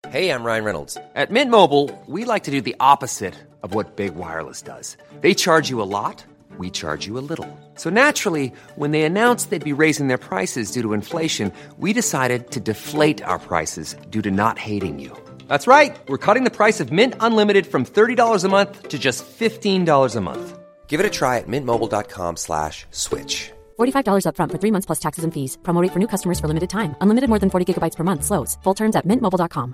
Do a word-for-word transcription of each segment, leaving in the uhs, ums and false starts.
Hey, I'm Ryan Reynolds. At Mint Mobile, we like to do the opposite of what Big Wireless does. They charge you a lot, we charge you a little. So naturally, when they announced they'd be raising their prices due to inflation, we decided to deflate our prices due to not hating you. That's right. We're cutting the price of Mint Unlimited from thirty dollars a month to just fifteen dollars a month. Give it a try at mintmobile.com slash switch. forty-five dollars up front for three months plus taxes and fees. Promo rate for new customers for limited time. Unlimited more than forty gigabytes per month. Slows full terms at mint mobile dot com.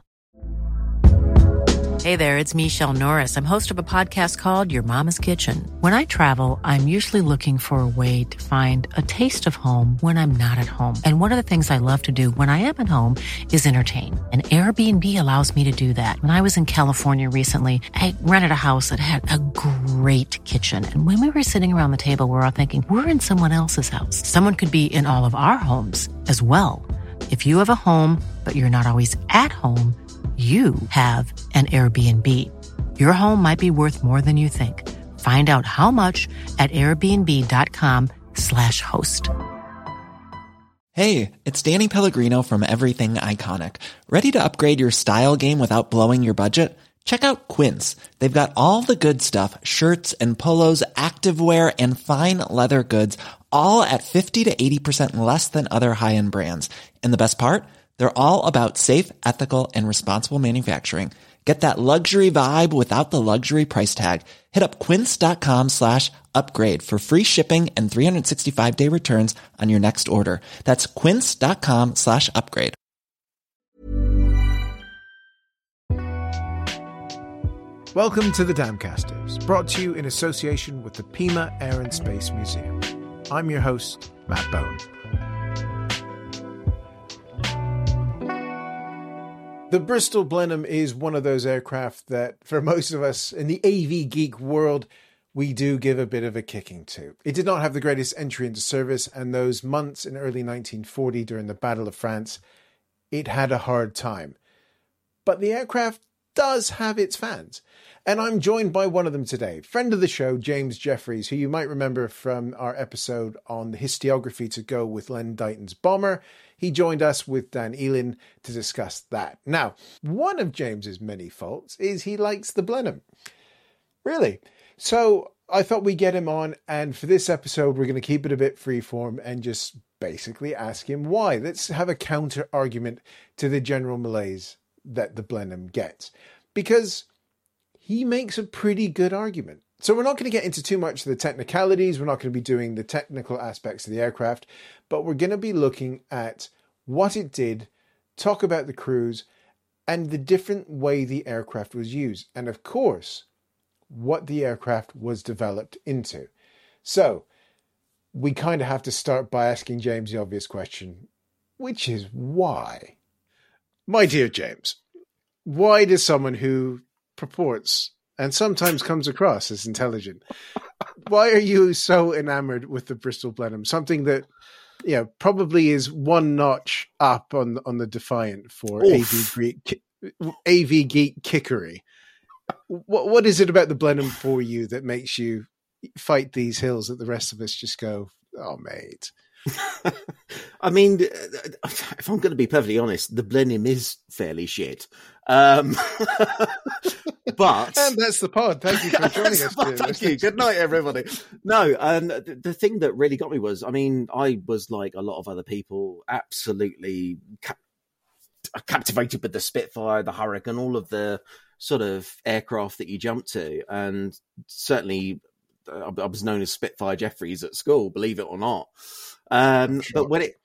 Hey there, it's Michelle Norris. I'm host of a podcast called Your Mama's Kitchen. When I travel, I'm usually looking for a way to find a taste of home when I'm not at home. And one of the things I love to do when I am at home is entertain. And Airbnb allows me to do that. When I was in California recently, I rented a house that had a great kitchen. And when we were sitting around the table, we were all thinking, we're in someone else's house. Someone could be in all of our homes as well. If you have a home, but you're not always at home, you have an Airbnb. Your home might be worth more than you think. Find out how much at airbnb.com slash host. Hey, it's Danny Pellegrino from Everything Iconic. Ready to upgrade your style game without blowing your budget? Check out Quince. They've got all the good stuff, shirts and polos, activewear, and fine leather goods, all at fifty to eighty percent less than other high-end brands. And the best part? They're all about safe, ethical, and responsible manufacturing. Get that luxury vibe without the luxury price tag. Hit up quince.com slash upgrade for free shipping and three sixty-five day returns on your next order. That's quince.com slash upgrade. Welcome to the Damcasters, brought to you in association with the Pima Air and Space Museum. I'm your host, Matt Bone. The Bristol Blenheim is one of those aircraft that, for most of us in the A V geek world, we do give a bit of a kicking to. It did not have the greatest entry into service, and those months in early nineteen forty during the Battle of France, it had a hard time. But the aircraft does have its fans. And I'm joined by one of them today, friend of the show, James Jeffries, who you might remember from our episode on the historiography to go with Len Deighton's bomber. He joined us with Dan Elin to discuss that. Now, one of James's many faults is he likes the Blenheim. Really? So I thought we'd get him on, and for this episode, we're going to keep it a bit freeform and just basically ask him why. Let's have a counter argument to the general malaise that the Blenheim gets. Because he makes a pretty good argument. So we're not going to get into too much of the technicalities. We're not going to be doing the technical aspects of the aircraft, but we're going to be looking at what it did, talk about the crews, and the different way the aircraft was used. And of course, what the aircraft was developed into. So we kind of have to start by asking James the obvious question, which is why? My dear James, why does someone who purports and sometimes comes across as intelligent, why are you so enamored with the Bristol Blenheim? Something that, you know, probably is one notch up on on the Defiant for A V Geek, A V Geek kickery. What what is it about the Blenheim for you that makes you fight these hills that the rest of us just go, oh, mate? I mean, if I'm going to be perfectly honest, the Blenheim is fairly shit. Um, but and that's the pod. Thank you for joining us. Thank you. Good night, everybody. No, and um, the thing that really got me was, I mean, I was like a lot of other people, absolutely cap- captivated with the Spitfire, the Hurricane, all of the sort of aircraft that you jump to, and certainly I was known as Spitfire Jeffries at school, believe it or not. Um, sure. But when it,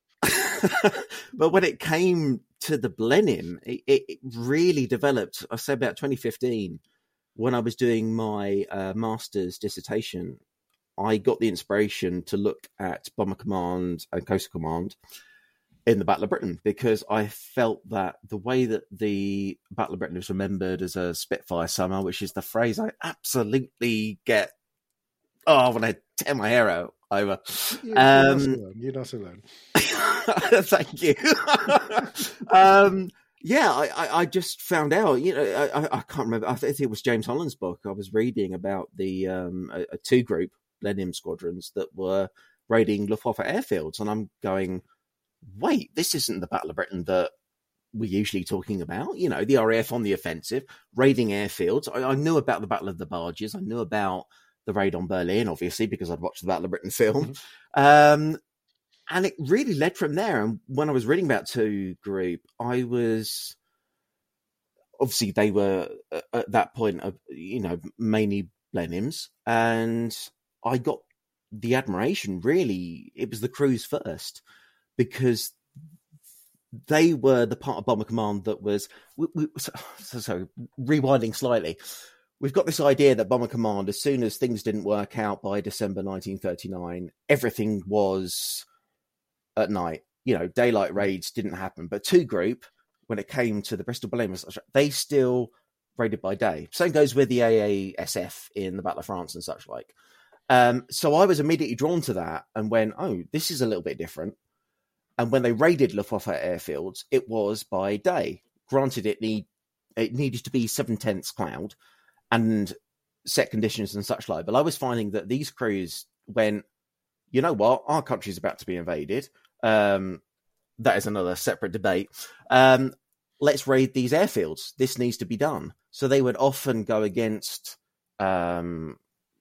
but when it came to the Blenheim, it, it really developed. I say about twenty fifteen, when I was doing my uh, master's dissertation, I got the inspiration to look at Bomber Command and Coastal Command in the Battle of Britain, because I felt that the way that the Battle of Britain is remembered as a Spitfire summer, which is the phrase I absolutely get. Oh, I want to tear my hair out over. You're, um, you're not alone. You're not alone. Thank you. um, yeah, I, I, I just found out, you know, I, I can't remember. I think it was James Holland's book. I was reading about the um, a, a two group Blenheim squadrons that were raiding Luftwaffe airfields. And I'm going, wait, this isn't the Battle of Britain that we're usually talking about. You know, the R A F on the offensive, raiding airfields. I, I knew about the Battle of the Barges. I knew about the raid on Berlin, obviously, because I'd watched the Battle of Britain film. Mm-hmm. Um, and it really led from there. And when I was reading about Two Group, I was... Obviously, they were, uh, at that point, uh, you know, mainly Blenheims. And I got the admiration, really. It was the crews first, because they were the part of Bomber Command that was... We, we, so, so, rewinding slightly, we've got this idea that Bomber Command, as soon as things didn't work out by December nineteen thirty-nine, everything was at night. You know, daylight raids didn't happen. But Two Group... when it came to the Bristol Blenheims, they still raided by day. Same goes with the A A S F in the Battle of France and such like. Um, so I was immediately drawn to that and went, oh, this is a little bit different. And when they raided Luftwaffe airfields, it was by day. Granted, it need it needed to be seven-tenths cloud and set conditions and such like. But I was finding that these crews went, you know what, our country's about to be invaded. Um, that is another separate debate. Um, let's raid these airfields. This needs to be done. So they would often go against, um,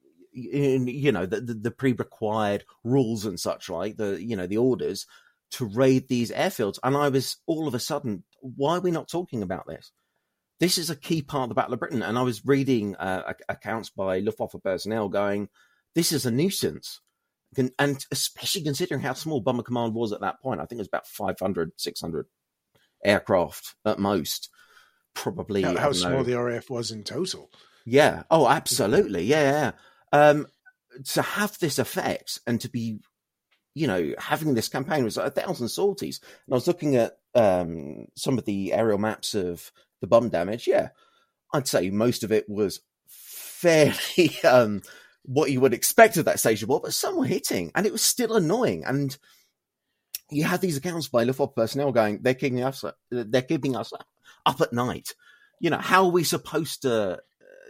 you know, the, the, the pre-required rules and such like, the, you know, the orders to raid these airfields. And I was all of a sudden, why are we not talking about this? This is a key part of the Battle of Britain. And I was reading uh, accounts by Luftwaffe personnel going, this is a nuisance. And especially considering how small Bomber Command was at that point. I think it was about five hundred, six hundred aircraft at most. Probably. How, how small know. the R A F was in total. Yeah. Oh, absolutely. Yeah. yeah. Um, to have this effect and to be, you know, having this campaign was like a thousand sorties. And I was looking at um, some of the aerial maps of the bomb damage. Yeah. I'd say most of it was fairly... Um, what you would expect of that stage of war, but some were hitting, and it was still annoying. And you had these accounts by Luftwaffe personnel going, they're keeping us, they're keeping us up at night. You know, how are we supposed to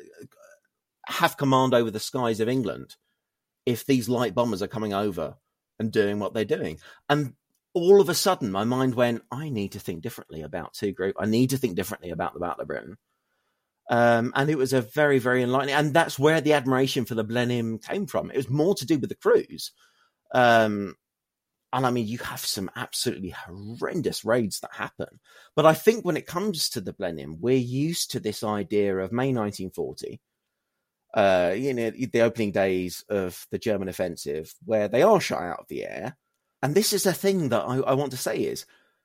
have command over the skies of England if these light bombers are coming over and doing what they're doing? And all of a sudden, my mind went, I need to think differently about Two Group. I need to think differently about the Battle of Britain. Um, and it was a very, very enlightening, and that's where the admiration for the Blenheim came from. It was more to do with the crews. Um, and I mean, you have some absolutely horrendous raids that happen. But I think when it comes to the Blenheim, we're used to this idea of May nineteen forty, uh, you know, the opening days of the German offensive, where they are shot out of the air. And this is a thing that I, I want to say is,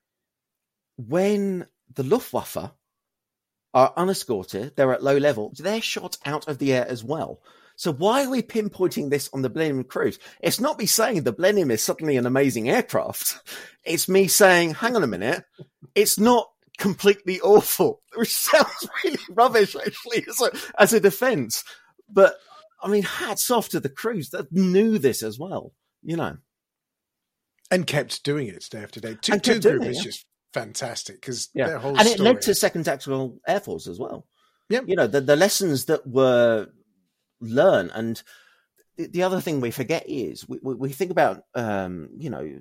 when the Luftwaffe are unescorted, they're at low level, they're shot out of the air as well. So why are we pinpointing this on the Blenheim crews? It's not me saying the Blenheim is suddenly an amazing aircraft. It's me saying, hang on a minute, it's not completely awful, which sounds really rubbish, actually, as a, as a defence. But, I mean, hats off to the crews that knew this as well, you know. And kept doing it day after day. Two, two Group is yeah. just fantastic, because yeah. their whole and it story... led to Second Tactical Air Force as well. Yeah, you know, the, the lessons that were learned. And the, the other thing we forget is we, we, we think about, um, you know,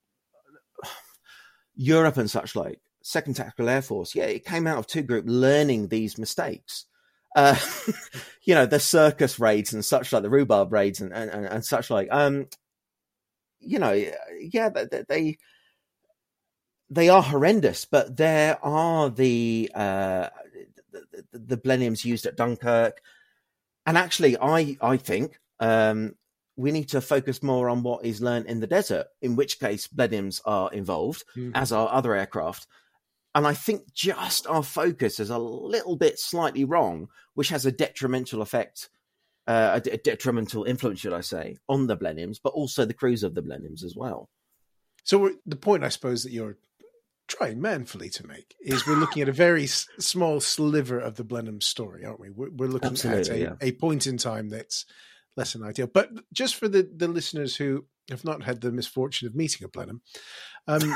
Europe and such like. Second Tactical Air Force, yeah, it came out of Two Group learning these mistakes. Uh, you know, the circus raids and such like, the rhubarb raids and, and, and such like. Um, you know, yeah, they... they They are horrendous, but there are the, uh, the, the, the Blenheims used at Dunkirk. And actually, I, I think um, we need to focus more on what is learned in the desert, in which case Blenheims are involved, mm-hmm. as are other aircraft. And I think just our focus is a little bit slightly wrong, which has a detrimental effect, uh, a, a detrimental influence, should I say, on the Blenheims, but also the crews of the Blenheims as well. So the point, I suppose, that you're trying manfully to make is we're looking at a very s- small sliver of the Blenheim story, aren't we? We're, we're looking Absolutely, at a, yeah. a point in time that's less than ideal. But just for the, the listeners who have not had the misfortune of meeting a Blenheim, um,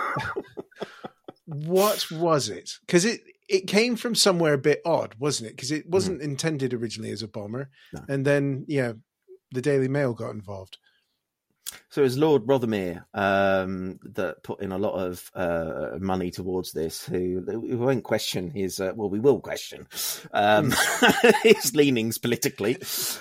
what was it? Because it, it came from somewhere a bit odd, wasn't it? Because it wasn't mm. intended originally as a bomber. No. And then, yeah, the Daily Mail got involved. So it was Lord Rothermere um, that put in a lot of uh, money towards this, who we won't question his, uh, well, we will question um, his leanings politically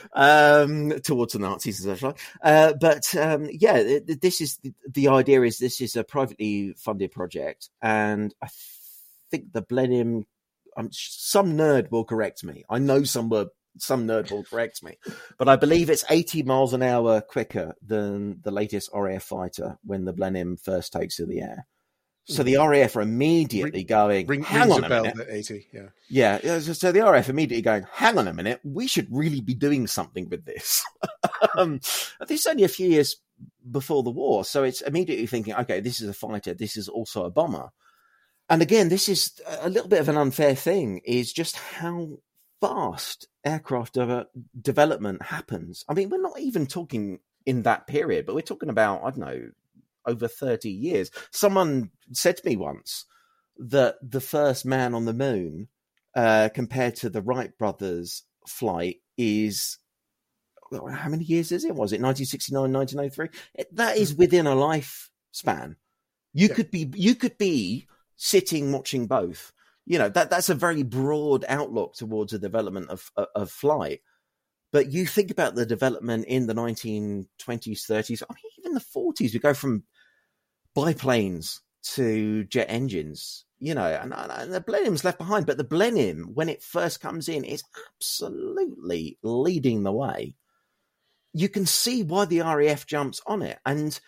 um, towards the Nazis and such like. Uh, but um, yeah, this is the idea is this is a privately funded project. And I think the Blenheim, um, some nerd will correct me. I know some were Some nerd will correct me, but I believe it's eighty miles an hour quicker than the latest R A F fighter when the Blenheim first takes to the air. So the R A F are immediately ring, going, ring, hang on a, a bell minute. At eighty, yeah. Yeah, so the R A F immediately going, hang on a minute, we should really be doing something with this. um, this is only a few years before the war, so it's immediately thinking, okay, this is a fighter, this is also a bomber. And again, this is a little bit of an unfair thing, is just how fast aircraft de- development happens. I mean, we're not even talking in that period, but we're talking about, I don't know, over thirty years. Someone said to me once that the first man on the moon, uh, compared to the Wright brothers' flight, is, how many years is it? Was it nineteen sixty-nine, nineteen oh three? It, that is within a lifespan. You yeah. could be, you could be sitting watching both. You know, that that's a very broad outlook towards the development of, of, of flight. But you think about the development in the nineteen twenties, thirties, I mean, even the forties, we go from biplanes to jet engines, you know, and, and the Blenheim's left behind. But the Blenheim, when it first comes in, is absolutely leading the way. You can see why the R A F jumps on it. And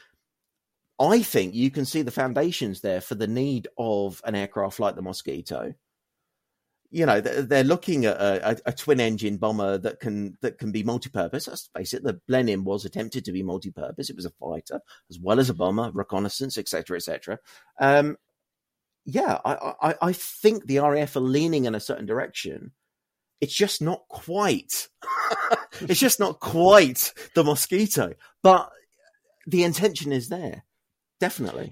I think you can see the foundations there for the need of an aircraft like the Mosquito. You know, they're looking at a, a, a twin-engine bomber that can that can be multi-purpose. Let's face it, the Blenheim was attempted to be multi-purpose. It was a fighter as well as a bomber, reconnaissance, et cetera, et cetera. Um, yeah, I, I, I think the R A F are leaning in a certain direction. It's just not quite. It's just not quite the Mosquito, but the intention is there. Definitely.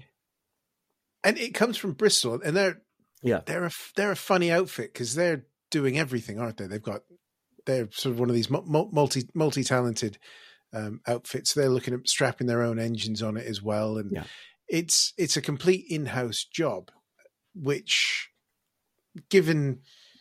And it comes from Bristol, and they're yeah they're a they're a funny outfit because they're doing everything, aren't they? They've got they're sort of one of these multi multi talented um, outfits. They're looking at strapping their own engines on it as well, and yeah. it's it's a complete in house job, which, given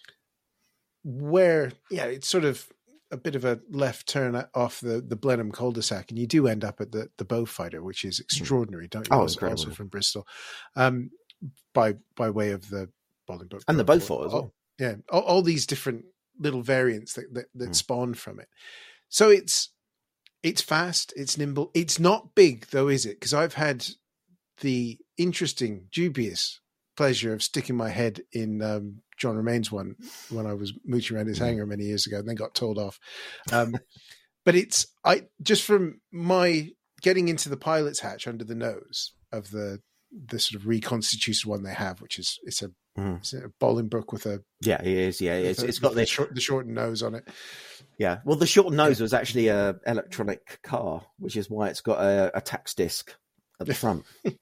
where yeah, it's sort of a bit of a left turn off the, the Blenheim cul-de-sac, and you do end up at the, the Beaufighter, which is extraordinary, don't you? Oh, also, also from Bristol, um, by by way of the Bolingbroke and the Beaufort as well. Yeah, all, all these different little variants that that, that mm. spawn from it. So it's it's fast, it's nimble, it's not big though, is it? Because I've had the interesting, dubious pleasure of sticking my head in um, John Remain's one when I was mooching around his hangar many years ago, and then got told off. Um, but it's I just from my getting into the pilot's hatch under the nose of the the sort of reconstituted one they have, which is it's a, mm. it's a Bolingbroke with a yeah, it is yeah, it's, a, it's got the short, the shortened nose on it. Yeah, well, the shortened nose yeah. was actually a electronic car, which is why it's got a, a tax disc at the front.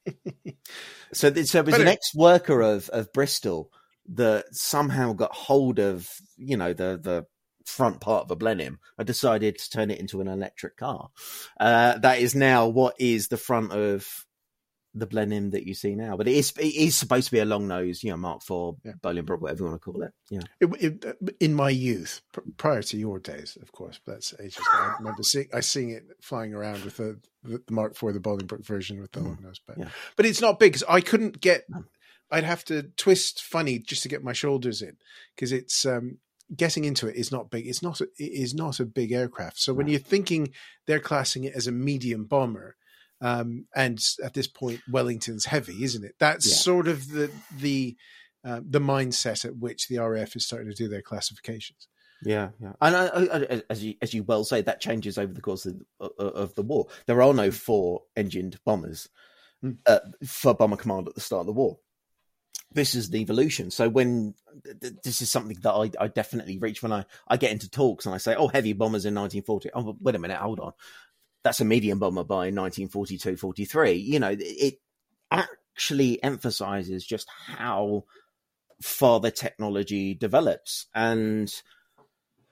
so, so it was but an it, ex-worker of, of Bristol that somehow got hold of, you know, the, the front part of a Blenheim and decided to turn it into an electric car. Uh, that is now what is the front of the Blenheim that you see now. But it is, it is supposed to be a long nose, you know, Mark four, yeah. Bolingbroke, whatever you want to call it. Yeah. It, it, in my youth, prior to your days, of course, but that's ages ago. I remember seeing, I seeing it flying around with the, the Mark four, the Bolingbroke version with the long nose. But, yeah. but it's not big because I couldn't get, I'd have to twist funny just to get my shoulders in because it's, um, getting into it is not big. It's not, a, it is not a big aircraft. So when you're thinking they're classing it as a medium bomber, Um, and at this point, Wellington's heavy, isn't it? That's yeah. sort of the the uh, the mindset at which the R A F is starting to do their classifications. Yeah, yeah, and I, I, as you as you well say, that changes over the course of, of the war. There are no four-engined bombers mm. uh, for Bomber Command at the start of the war. This is the evolution. So when this is something that I, I definitely reach when I, I get into talks and I say, "Oh, heavy bombers in nineteen forty." Oh, wait a minute, hold on. That's a medium bomber by nineteen forty-two, forty-three. You know, it actually emphasizes just how far the technology develops. And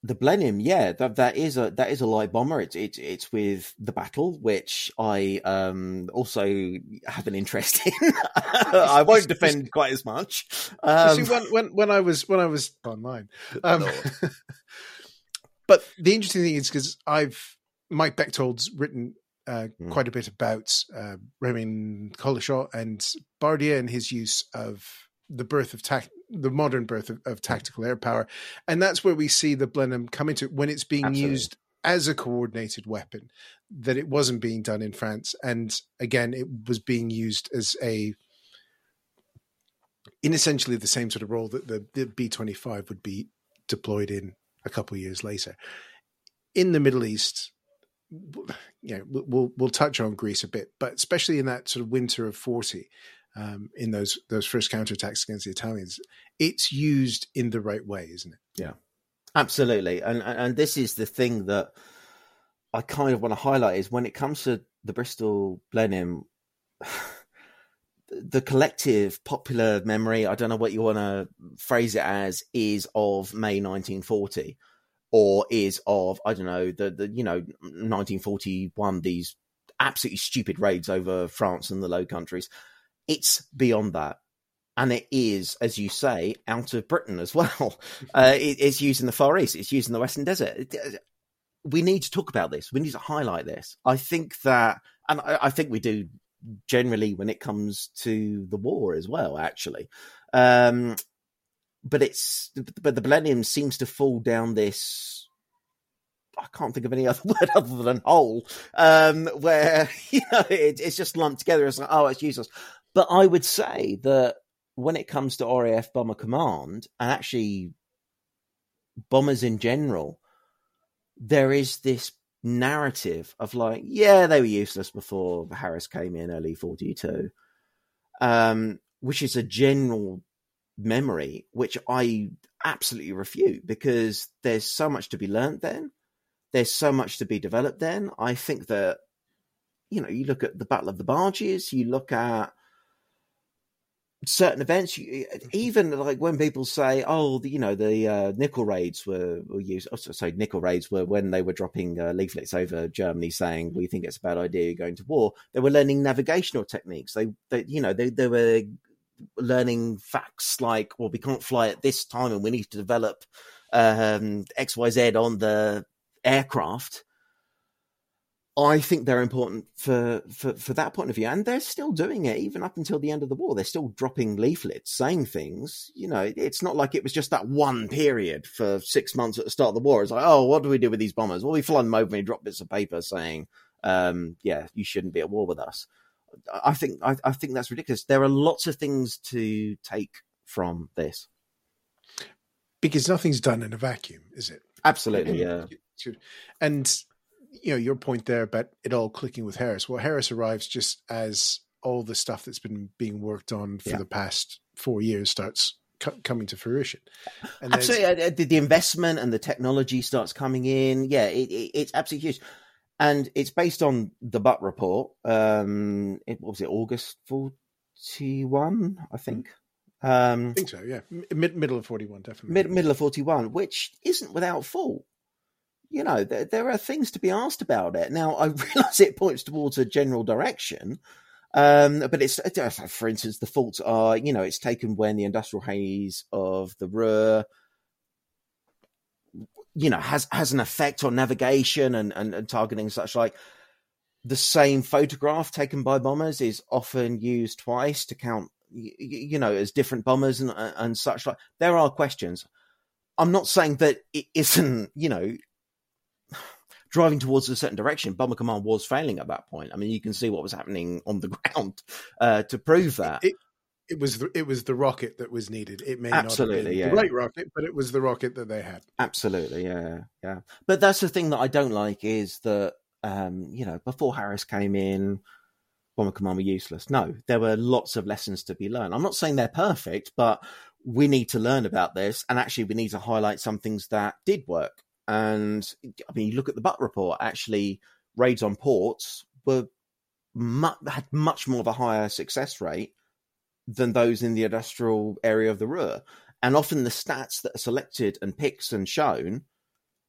The Blenheim, yeah, that that is a that is a light bomber. It's it's it's with the Battle, which I um also have an interest in. I won't defend quite as much. Um, See, when, when when I was when I was online, um, but the interesting thing is because I've Mike Bechtold's written uh, mm. quite a bit about uh, Raymond Collishaw and Bardia and his use of the birth of tac- the modern birth of, of tactical air power, and that's where we see the Blenheim come into when it's being Absolutely. used as a coordinated weapon. That it wasn't being done in France, and again, it was being used as a in essentially the same sort of role that the, the B twenty-five would be deployed in a couple of years later. In the Middle East, you know, we'll we'll touch on Greece a bit, but especially in that sort of winter of forty. Um, in those those first counterattacks against the Italians, it's used in the right way, isn't it? Yeah, absolutely. And and this is the thing that I kind of want to highlight is when it comes to the Bristol Blenheim, the collective popular memory, I don't know what you want to phrase it as, is of May nineteen forty, or is of, I don't know, the, the you know, nineteen forty-one, these absolutely stupid raids over France and the Low Countries. It's beyond that. And it is, as you say, out of Britain as well. Uh, it, it's used in the Far East. It's used in the Western Desert. It, we need to talk about this. We need to highlight this. I think that, and I, I think we do generally when it comes to the war as well, actually. Um, but it's, but the Blenheim seems to fall down this, I can't think of any other word other than hole, um, where, you know, it, it's just lumped together. It's like, oh, it's useless. But I would say that when it comes to R A F Bomber Command, and actually bombers in general, there is this narrative of like, yeah, they were useless before Harris came in early forty-two, um, which is a general memory, which I absolutely refute, because there's so much to be learned then. There's so much to be developed then. I think that, you know, you look at the Battle of the Barges, you look at certain events, you, even like when people say, oh, the, you know, the uh, nickel raids were, were used, oh, sorry, nickel raids were when they were dropping uh, leaflets over Germany saying, we think it's a bad idea, you're going to war. They were learning navigational techniques. They, they you know, they, they were learning facts like, well, we can't fly at this time and we need to develop um, X Y Z on the aircraft. I think they're important for, for, for that point of view. And they're still doing it even up until the end of the war. They're still dropping leaflets, saying things. You know, it's not like it was just that one period for six months at the start of the war. It's like, oh, what do we do with these bombers? Well, we fly them over and drop bits of paper saying, um, yeah, you shouldn't be at war with us. I think, I, I think that's ridiculous. There are lots of things to take from this. Because nothing's done in a vacuum, is it? Absolutely, yeah. And, you know, your point there about it all clicking with Harris. Well, Harris arrives just as all the stuff that's been being worked on for yeah. the past four years starts co- coming to fruition. And absolutely. The, the investment and the technology starts coming in. Yeah, it, it, it's absolutely huge. And it's based on the Butt report. Um, it, what was it, August forty-one, I think? Um, I think so, yeah. Mid, middle of forty-one, definitely. Mid, middle of forty-one, which isn't without fault. You know, there, there are things to be asked about it. Now, I realise it points towards a general direction, um, but it's, for instance, the faults are, you know, it's taken when the industrial haze of the Ruhr, you know, has, has an effect on navigation and, and, and targeting such like. The same photograph taken by bombers is often used twice to count, you, you know, as different bombers and, and such like. There are questions. I'm not saying that it isn't, you know, driving towards a certain direction. Bomber Command was failing at that point. I mean, you can see what was happening on the ground uh, to prove that. It, it was the, it was the rocket that was needed. It may Absolutely, not have been yeah. the right rocket, but it was the rocket that they had. Absolutely, yeah, yeah. But that's the thing that I don't like is that, um, you know, before Harris came in, Bomber Command were useless. No, there were lots of lessons to be learned. I'm not saying they're perfect, but we need to learn about this. And actually, we need to highlight some things that did work. And I mean, you look at the Butt report, actually, raids on ports were mu- had much more of a higher success rate than those in the industrial area of the Ruhr. And often the stats that are selected and picked and shown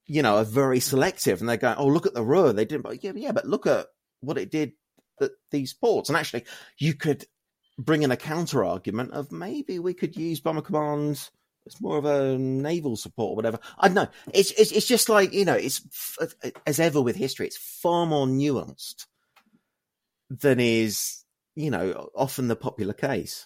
you know, are very selective, and they're going, oh, look at the Ruhr. They didn't, but yeah, yeah, but look at what it did at these ports. And actually, you could bring in a counter argument of maybe we could use Bomber Command as more of a naval support or whatever. I don't know. It's, it's, it's just like, you know, it's as ever with history, it's far more nuanced than is, you know, often the popular case.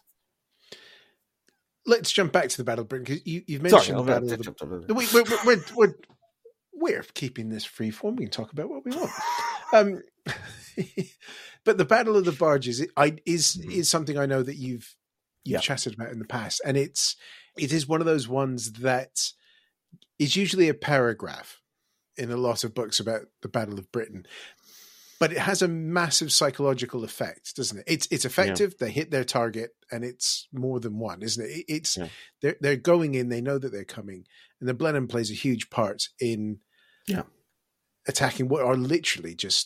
Let's jump back to the Battle of Britain, because you, you've mentioned Sorry, the Battle of the... We, we're, we're, we're, we're keeping this free form. We can talk about what we want. Um, but the Battle of the Barges it, I, is is something I know that you've you've yeah. chatted about in the past, and it's it is one of those ones that is usually a paragraph in a lot of books about the Battle of Britain. But it has a massive psychological effect, doesn't it? It's it's effective. Yeah. They hit their target, and it's more than one, isn't it? It's yeah. they're they're going in. They know that they're coming, and the Blenheim plays a huge part in yeah. attacking what are literally just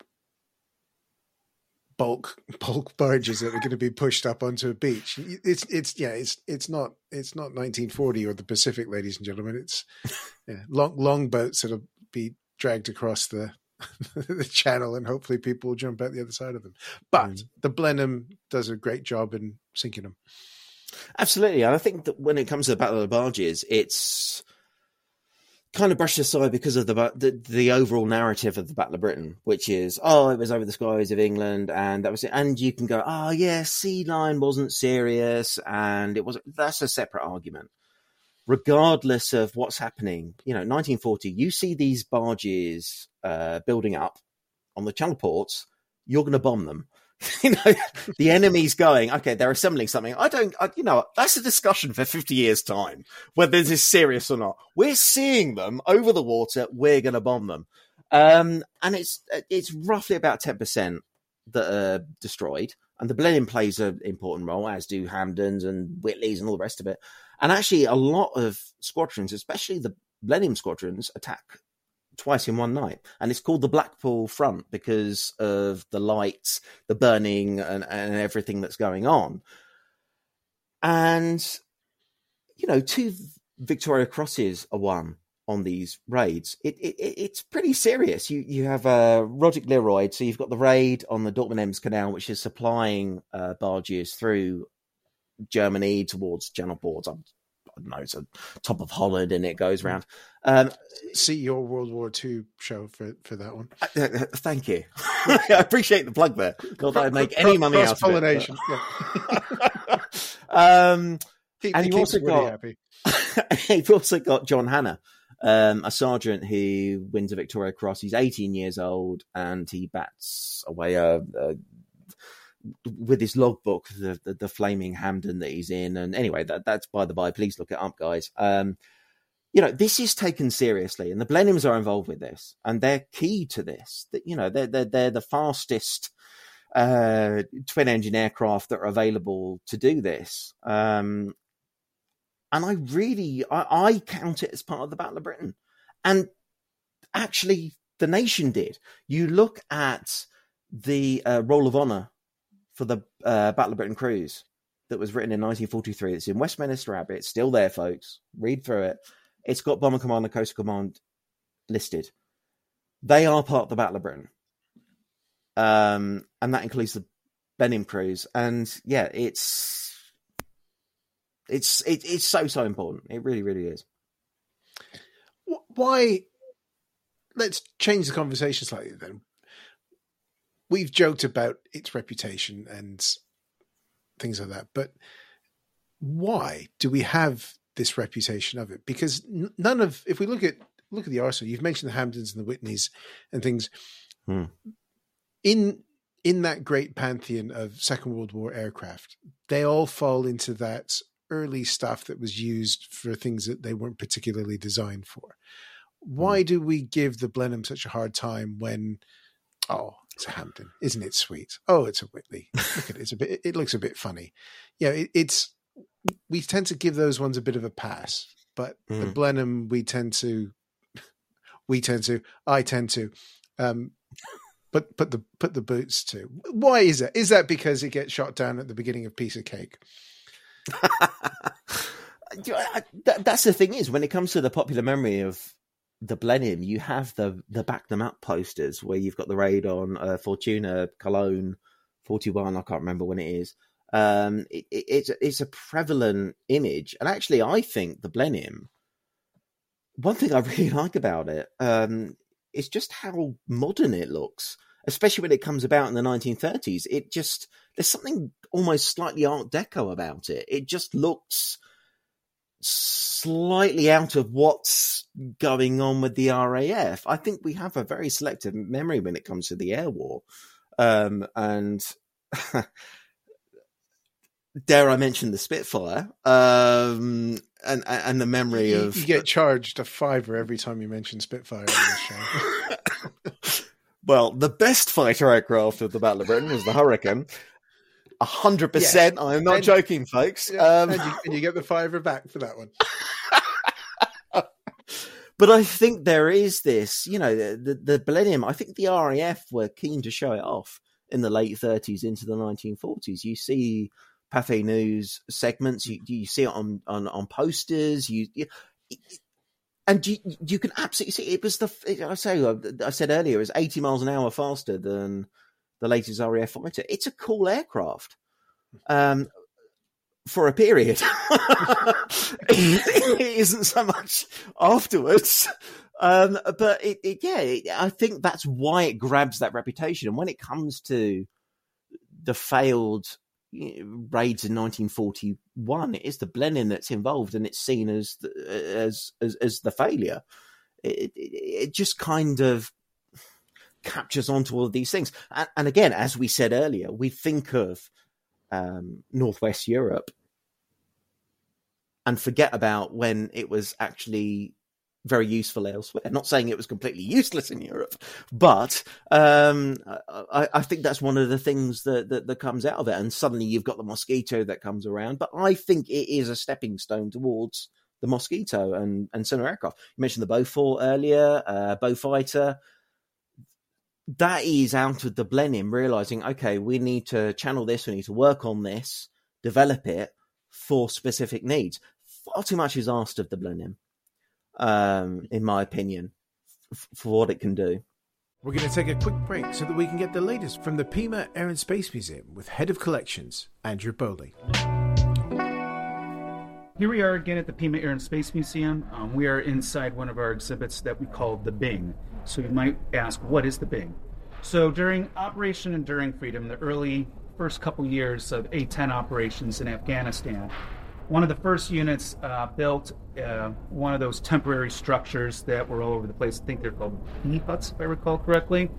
bulk bulk barges that are going to be pushed up onto a beach. It's it's yeah. It's it's not it's not nineteen forty or the Pacific, ladies and gentlemen. It's yeah, long long boats that'll be dragged across the. the channel, and hopefully people will jump out the other side of them. But mm. the Blenheim does a great job in sinking them. Absolutely. And I think that when it comes to the Battle of the Barges, it's kind of brushed aside because of the, the the overall narrative of the Battle of Britain, which is, oh, it was over the skies of England, and that was it. And you can go, oh, yeah, Sea Line wasn't serious, and it wasn't. That's a separate argument. Regardless of what's happening, you know, nineteen forty, you see these barges uh, building up on the channel ports, you're going to bomb them. You know, the enemy's going, okay, they're assembling something. I don't, I, you know, that's a discussion for fifty years' time, whether this is serious or not. We're seeing them over the water, we're going to bomb them. Um, and it's it's roughly about ten percent that are destroyed. And the Blenheim plays an important role, as do Hampdens and Whitleys and all the rest of it. And actually, a lot of squadrons, especially the Blenheim squadrons, attack twice in one night. And it's called the Blackpool Front because of the lights, the burning, and, and everything that's going on. And, you know, two Victoria Crosses are won on these raids. It, it, it's pretty serious. You you have uh, Roderick Leroy, so you've got the raid on the Dortmund-Ems Canal, which is supplying uh, barges through Germany towards Channel ports. I don't know, it's a top of Holland, and it goes around. Um, See your World War Two show for, for that one. Uh, uh, thank you. I appreciate the plug there. Not that I make any money out of it. Cross-pollination. Yeah. um, Keep, and you also got happy. You've also got John Hannah, um, a sergeant who wins a Victoria Cross. He's eighteen years old, and he bats away a. a with his logbook, the, the the flaming Hampden that he's in, and anyway, that that's by the by. Please look it up, guys. Um, you know, this is taken seriously, and the Blenheims are involved with this, and they're key to this. That you know, they're they're they're the fastest uh, twin engine aircraft that are available to do this. Um, and I really, I, I count it as part of the Battle of Britain, and actually, the nation did. You look at the uh, Roll of Honour for the uh, Battle of Britain cruise that was written in nineteen forty-three. It's in Westminster Abbey. It's still there, folks. Read through it. It's got Bomber Command and Coastal Command listed. They are part of the Battle of Britain. Um, and that includes the Blenheim cruise. And yeah, it's it's it, it's so, so important. It really, really is. Why? Let's change the conversation slightly then. We've joked about its reputation and things like that, but why do we have this reputation of it? Because none of, if we look at look at the arsenal, you've mentioned the Hampdens and the Whitneys and things. Hmm. In in that great pantheon of Second World War aircraft, they all fall into that early stuff that was used for things that they weren't particularly designed for. Why hmm. do we give the Blenheim such a hard time when, oh, it's a Hampden, isn't it sweet? Oh, it's a Whitley. Look at it. It's a bit, it looks a bit funny. Yeah, it, it's, we tend to give those ones a bit of a pass, but mm. the Blenheim, we tend to, we tend to, I tend to, um, but put the put the boots to. Why is that? Is that because it gets shot down at the beginning of Piece of Cake? That's the thing is, when it comes to the popular memory of the Blenheim, you have the the back them up posters where you've got the raid on uh, Fortuna, Cologne, forty-one. I can't remember when it is. Um, it, it, it's it's a prevalent image, and actually, I think the Blenheim. One thing I really like about it um, is just how modern it looks, especially when it comes about in the nineteen thirties. It just there's something almost slightly Art Deco about it. It just looks slightly out of what's going on with the R A F. I think we have a very selective memory when it comes to the air war, um, and. Dare I mention the Spitfire um, and and the memory you, of you get charged a fiver every time you mention Spitfire on this show. Well, the best fighter aircraft of the Battle of Britain was the Hurricane. A hundred percent. I'm not and, joking, folks. Yeah, um, and, you, and you get the fiver back for that one. But I think there is this, you know, the, the, the Blenheim. I think the R A F were keen to show it off in the late thirties into the nineteen forties. You see Pathé News segments. You, you see it on, on, on posters. You, you and you, you can absolutely see it was the. I say I said earlier, it was eighty miles an hour faster than the latest R A F fighter. It's a cool aircraft, um, for a period. It isn't so much afterwards, um, but it, it yeah, it, I think that's why it grabs that reputation. And when it comes to the failed raids in nineteen forty-one, it is the Blenheim that's involved, and it's seen as the, as, as as the failure. It, it, it just kind of captures onto all of these things, and, and again, as we said earlier, we think of um, Northwest Europe and forget about when it was actually very useful elsewhere. Not saying it was completely useless in Europe, but um, I, I think that's one of the things that, that, that comes out of it. And suddenly you've got the Mosquito that comes around. But I think it is a stepping stone towards the Mosquito and, and similar aircraft. You mentioned the Beaufort earlier, uh, Beaufighter. That is out of the Blenheim, realizing, okay, we need to channel this, we need to work on this, develop it for specific needs. Far too much is asked of the Blenheim. Um, in my opinion, f- for what it can do. We're going to take a quick break so that we can get the latest from the Pima Air and Space Museum with Head of Collections, Andrew Bowley. Here we are again at the Pima Air and Space Museum. Um, we are inside one of our exhibits that we call the Bing. So you might ask, what is the Bing? So during Operation Enduring Freedom, the early first couple years of A ten operations in Afghanistan, one of the first units uh, built uh, one of those temporary structures that were all over the place. I think they're called bee huts, if I recall correctly.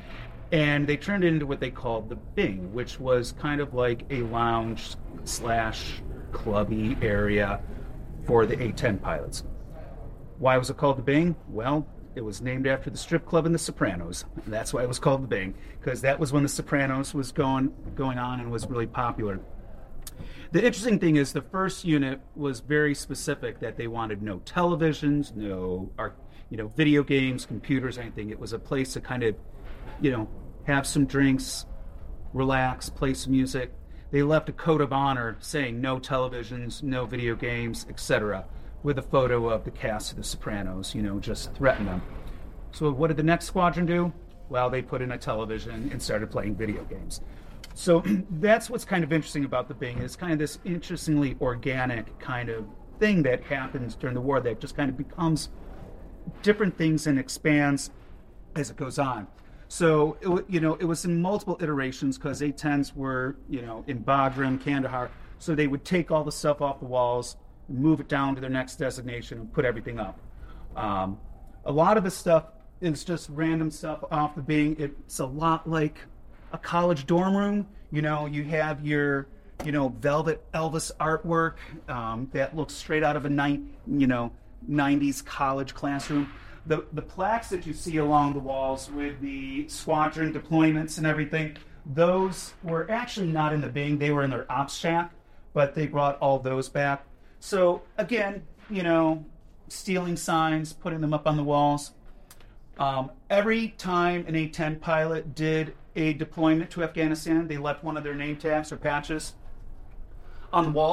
And they turned it into what they called the Bing, which was kind of like a lounge slash clubby area for the A ten pilots. Why was it called the Bing? Well, it was named after the strip club in The Sopranos. And that's why it was called the Bing, because that was when The Sopranos was going going on and was really popular. The interesting thing is the first unit was very specific that they wanted no televisions, no you know, video games, computers, anything. It was a place to kind of, you know, have some drinks, relax, play some music. They left a code of honor saying no televisions, no video games, et cetera, with a photo of the cast of The Sopranos, you know, just threaten them. So what did the next squadron do? Well, they put in a television and started playing video games. So that's what's kind of interesting about the Bing. It's kind of this interestingly organic kind of thing that happens during the war that just kind of becomes different things and expands as it goes on. So, it, you know, it was in multiple iterations because A tens were, you know, in Bagram, Kandahar. So they would take all the stuff off the walls, move it down to their next designation and put everything up. Um, a lot of the stuff is just random stuff off the Bing. It's a lot like a college dorm room. You know, you have your, you know, velvet Elvis artwork um, that looks straight out of a night, you know, nineties college classroom. The the plaques that you see along the walls with the squadron deployments and everything, those were actually not in the Bing. They were in their ops shack, but they brought all those back. So again, you know, stealing signs, putting them up on the walls. Um, every time an A ten pilot did a deployment to Afghanistan, they left one of their name tags or patches on the wall.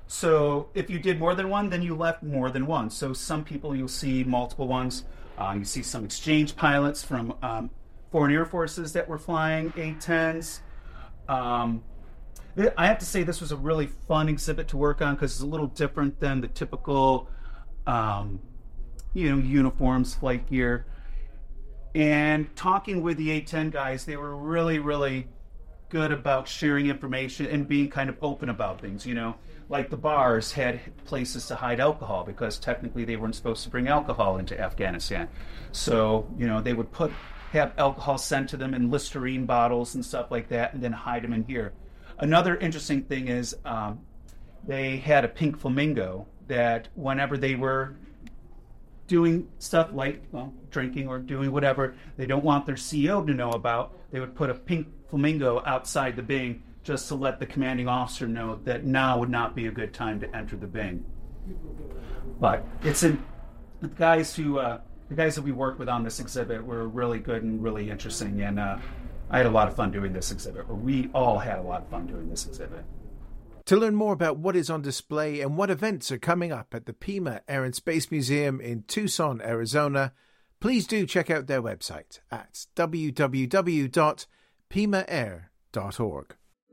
So if you did more than one, then you left more than one. So some people, you'll see multiple ones. Uh, you see some exchange pilots from um, foreign air forces that were flying A tens. Um, I have to say this was a really fun exhibit to work on because it's a little different than the typical, um, you know, uniforms, flight gear. And talking with the A ten guys, they were really, really good about sharing information and being kind of open about things, you know. Like the bars had places to hide alcohol because technically they weren't supposed to bring alcohol into Afghanistan. So, you know, they would put have alcohol sent to them in Listerine bottles and stuff like that and then hide them in here. Another interesting thing is um, they had a pink flamingo that whenever they were doing stuff like well, drinking or doing whatever they don't want their C O to know about, they would put a pink flamingo outside the Bing just to let the commanding officer know that now would not be a good time to enter the Bing. But it's in the guys who uh, the guys that we worked with on this exhibit were really good and really interesting, and uh, I had a lot of fun doing this exhibit. Or we all had a lot of fun doing this exhibit. To learn more about what is on display and what events are coming up at the Pima Air and Space Museum in Tucson, Arizona, please do check out their website at w w w dot pima air dot org.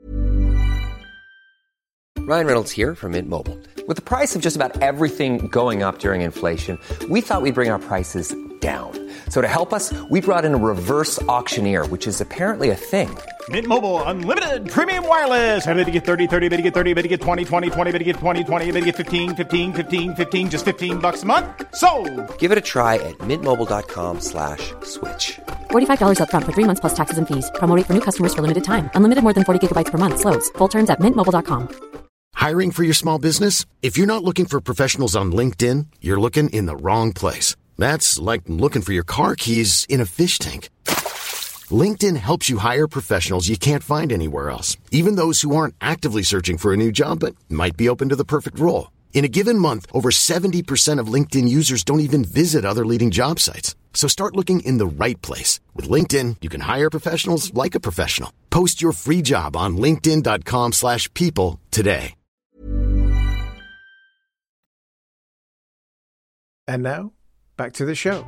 Ryan Reynolds here from Mint Mobile. With the price of just about everything going up during inflation, we thought we'd bring our prices down. So to help us, we brought in a reverse auctioneer, which is apparently a thing. Mint Mobile Unlimited Premium Wireless. How to get thirty, thirty, how to get thirty, how to get twenty, twenty, twenty, how to get twenty, twenty, how to get fifteen, fifteen, fifteen, fifteen, just fifteen bucks a month? Sold! Give it a try at mintmobile.com slash switch. forty-five dollars up front for three months plus taxes and fees. Promo rate for new customers for limited time. Unlimited more than forty gigabytes per month. Slows full terms at mint mobile dot com. Hiring for your small business? If you're not looking for professionals on LinkedIn, you're looking in the wrong place. That's like looking for your car keys in a fish tank. LinkedIn helps you hire professionals you can't find anywhere else, even those who aren't actively searching for a new job but might be open to the perfect role. In a given month, over seventy percent of LinkedIn users don't even visit other leading job sites. So start looking in the right place. With LinkedIn, you can hire professionals like a professional. Post your free job on linkedin dot com slash people today. And now, back to the show.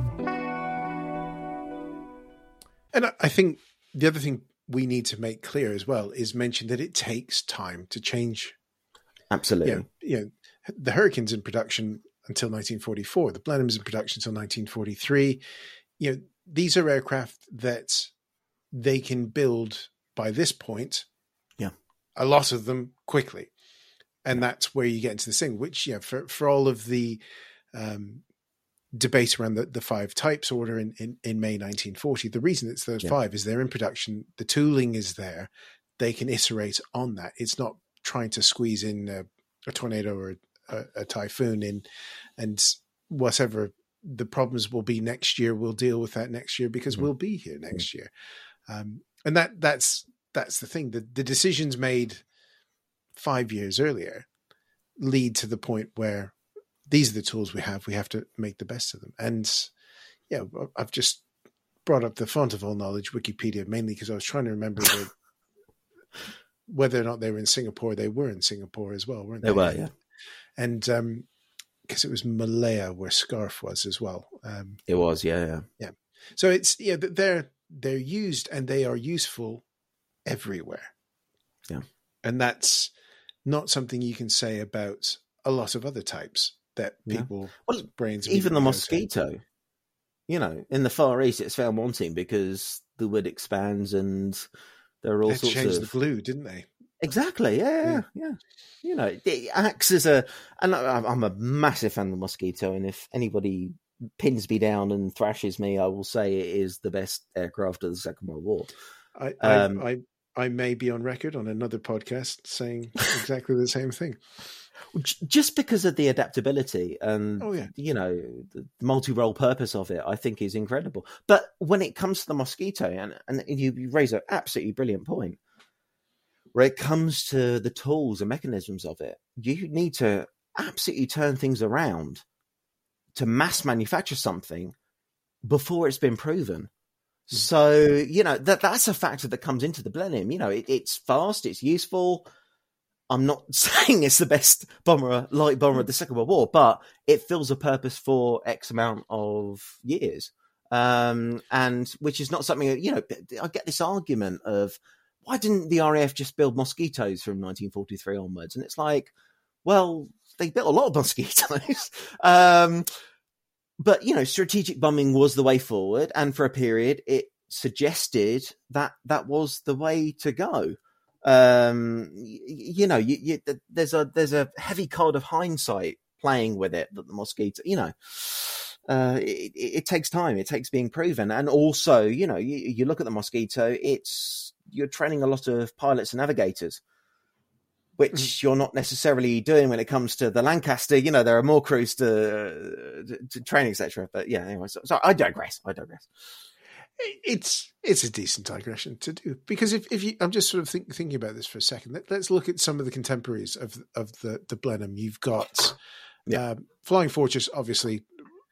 And I think the other thing we need to make clear as well is mention that it takes time to change. Absolutely. You know, you know, the Hurricane's in production until nineteen forty-four. The Blenheim's in production until nineteen forty-three. You know, these are aircraft that they can build by this point. Yeah. A lot of them quickly. And that's where you get into this thing, which, you know, for, for all of the um, debate around the, the five types order in, in, in May nineteen forty, the reason it's those yeah. five is they're in production. The tooling is there. They can iterate on that. It's not trying to squeeze in a, a tornado or a, a typhoon in, and whatever the problems will be next year, we'll deal with that next year because mm-hmm. we'll be here next mm-hmm. year. Um, and that that's that's the thing. The, the decisions made five years earlier lead to the point where these are the tools we have. We have to make the best of them. And yeah, I've just brought up the font of all knowledge, Wikipedia, mainly because I was trying to remember the, whether or not they were in Singapore. They were in Singapore as well, weren't they? They were, yeah. And um, because it was Malaya where Scarf was as well. Um, it was, yeah, yeah. Yeah. So it's, yeah, they're, they're used and they are useful everywhere. Yeah. And that's not something you can say about a lot of other types that people, yeah. well, brains. Even the Mosquito, you know, in the Far East, it's found wanting because the wood expands and there are all they sorts changed of the glue, didn't they? Exactly. Yeah, yeah, yeah. You know, it acts as a, and I'm a massive fan of the Mosquito. And if anybody pins me down and thrashes me, I will say it is the best aircraft of the Second World War. I, I, um, I, I may be on record on another podcast saying exactly the same thing. Just because of the adaptability and, oh, yeah. you know, the multi-role purpose of it, I think is incredible. But when it comes to the Mosquito, and, and you, you raise an absolutely brilliant point, where it comes to the tools and mechanisms of it, you need to absolutely turn things around to mass manufacture something before it's been proven. Mm-hmm. So, you know, that that's a factor that comes into the Blenheim. You know, it, it's fast, it's useful, I'm not saying it's the best bomber, light bomber of the Second World War, but it fills a purpose for X amount of years. Um, and which is not something, you know, I get this argument of, why didn't the R A F just build Mosquitoes from nineteen forty-three onwards? And it's like, well, they built a lot of Mosquitoes. um, but, you know, strategic bombing was the way forward. And for a period, it suggested that that was the way to go. Um, you, you know, you, you, there's a there's a heavy card of hindsight playing with it that the Mosquito, you know, uh, it, it takes time. It takes being proven. And also, you know, you, you look at the Mosquito, it's you're training a lot of pilots and navigators, which mm-hmm. you're not necessarily doing when it comes to the Lancaster. You know, there are more crews to, to, to train, et cetera. But yeah, anyway, so, so I digress. I digress. It's it's a decent digression to do, because if, if you, I'm just sort of think, thinking about this for a second. Let, let's look at some of the contemporaries of of the, the Blenheim. You've got yeah. um, Flying Fortress, obviously,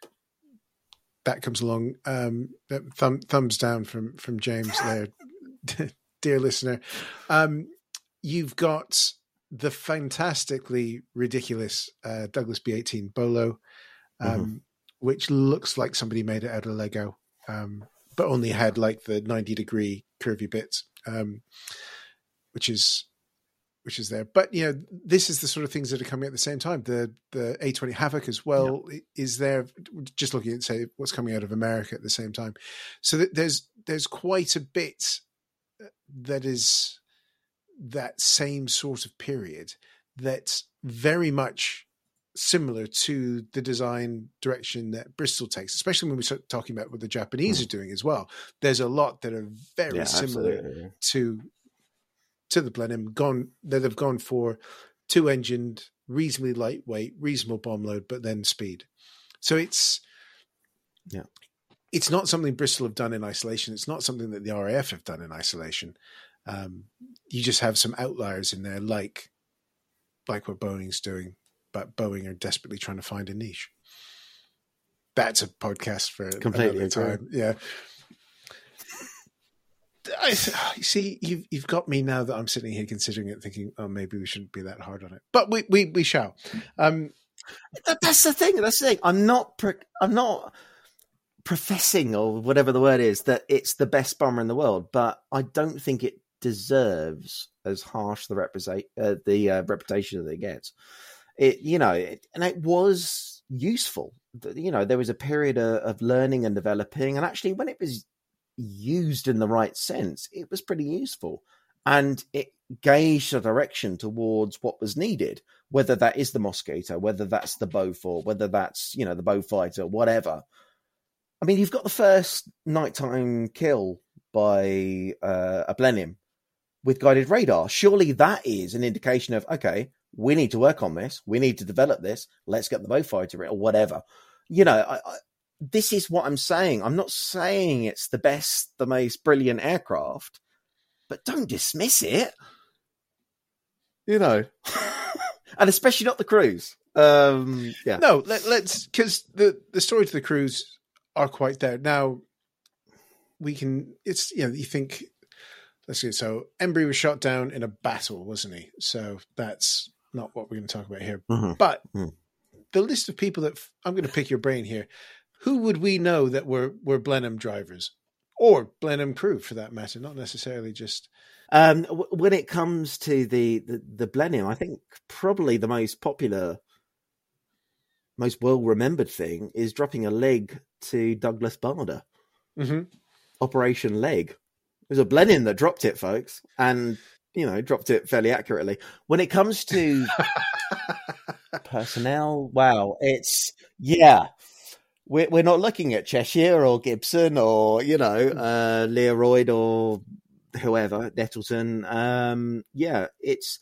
that comes along. Um, thumb, thumbs down from from James there, dear listener. Um, you've got the fantastically ridiculous uh, Douglas B eighteen Bolo, um, mm-hmm. which looks like somebody made it out of Lego. Um, but only had like the ninety degree curvy bits, um, which is, which is there. But, you know, this is the sort of things that are coming at the same time. The, the A twenty Havoc as well yeah. is there, just looking at, say, what's coming out of America at the same time. So that there's, there's quite a bit that is that same sort of period that's very much similar to the design direction that Bristol takes, especially when we start talking about what the Japanese mm. are doing as well. There's a lot that are very yeah, similar absolutely. to to the Blenheim, gone that have gone for two-engined, reasonably lightweight, reasonable bomb load, but then speed. So it's yeah, it's not something Bristol have done in isolation. It's not something that the R A F have done in isolation. Um, you just have some outliers in there, like like what Boeing's doing. But Boeing are desperately trying to find a niche. That's a podcast for Completely another time. Agree. Yeah. I, you see, you've you've got me now that I'm sitting here considering it, thinking, oh, maybe we shouldn't be that hard on it. But we we we shall. Um, that's the thing. That's the thing. I'm not. Pro- I'm not professing, or whatever the word is, that it's the best bomber in the world. But I don't think it deserves as harsh the reputation uh, the uh, reputation that it gets. It, you know, it, and it was useful. You know, there was a period of, of learning and developing, and actually, when it was used in the right sense, it was pretty useful, and it gauged the direction towards what was needed. Whether that is the Mosquito, whether that's the Beaufort, whether that's you know the Beaufighter, whatever. I mean, you've got the first nighttime kill by uh, a Blenheim with guided radar. Surely that is an indication of okay. We need to work on this. We need to develop this. Let's get the Beaufighter or whatever. You know, I, I, this is what I'm saying. I'm not saying it's the best, the most brilliant aircraft, but don't dismiss it. You know, and especially not the crews. Um, yeah. No, let, let's because the the story to the crews are quite there now. We can. It's you know you think. Let's see. So Embry was shot down in a battle, wasn't he? So that's not what we're going to talk about here. Mm-hmm. But mm-hmm. the list of people that I'm going to pick your brain here. Who would we know that were were Blenheim drivers or Blenheim crew, for that matter? Not necessarily just. Um, when it comes to the, the the Blenheim, I think probably the most popular, most well remembered thing is dropping a leg to Douglas Bader. Mm-hmm. Operation Leg. It was a Blenheim that dropped it, folks, and you know dropped it fairly accurately. When it comes to personnel, wow, it's yeah. We're we're not looking at Cheshire or Gibson or you know uh, Learoyd or whoever Nettleton. Um, yeah, it's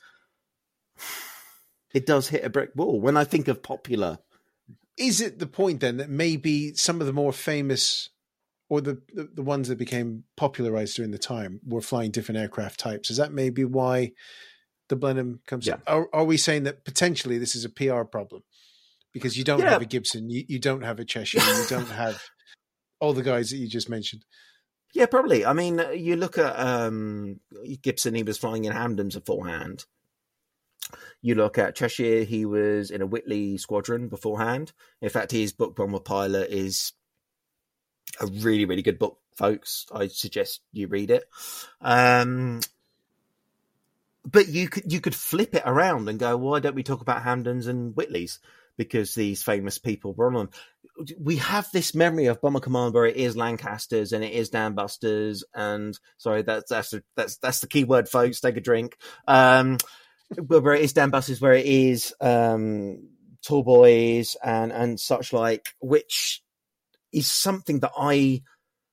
it does hit a brick wall. When I think of popular, is it the point then that maybe some of the more famous or the, the, the ones that became popularized during the time were flying different aircraft types? Is that maybe why the Blenheim comes yeah. up? Are, are we saying that potentially this is a P R problem? Because you don't yeah. have a Gibson, you, you don't have a Cheshire, you don't have all the guys that you just mentioned. Yeah, probably. I mean, you look at um, Gibson, he was flying in Hamdens beforehand. You look at Cheshire, he was in a Whitley squadron beforehand. In fact, his book Bomber Pilot is a really, really good book, folks. I suggest you read it. Um, but you could you could flip it around and go, why don't we talk about Hamdens and Whitleys? Because these famous people were on them. We have this memory of Bomber Command where it is Lancasters and it is Dambusters, and sorry, that's that's that's that's the key word, folks. Take a drink. Um, where it is Dambusters, where it is um, Tall Boys and and such like, which is something that I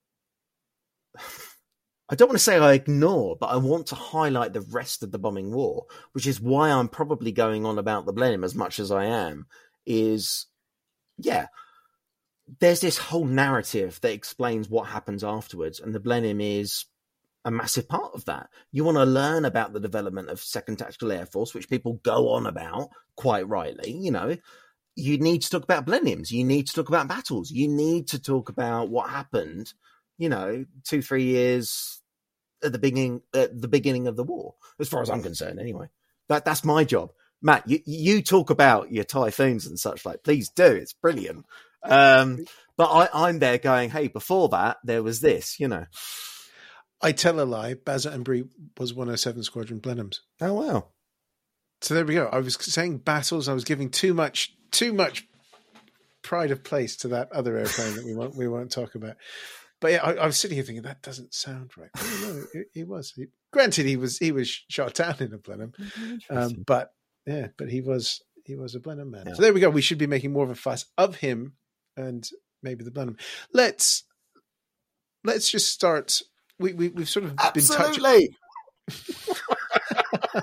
I don't want to say I ignore, but I want to highlight the rest of the bombing war, which is why I'm probably going on about the Blenheim as much as I am. Is yeah. There's this whole narrative that explains what happens afterwards, and the Blenheim is a massive part of that. You want to learn about the development of Second Tactical Air Force, which people go on about quite rightly. You know, you need to talk about Blenheims. You need to talk about battles. You need to talk about what happened, you know, two, three years at the beginning, at the beginning of the war, as far as I'm concerned, anyway. That That's my job. Matt, you, you talk about your typhoons and such like, please do. It's brilliant. Um, but I, I'm there going, hey, before that, there was this, you know. I tell a lie. Bazza and Bree was one oh seven Squadron Blenheims. Oh, wow. So there we go. I was saying battles. I was giving too much, too much pride of place to that other airplane that we won't, we won't talk about. But yeah, I, I was sitting here thinking that doesn't sound right. Oh, no, he, he was. He, granted, he was he was shot down in a Blenheim, um, but yeah, but he was he was a Blenheim man. Yeah. So there we go. We should be making more of a fuss of him and maybe the Blenheim. Let's let's just start. We, we we've sort of Absolutely. been touching.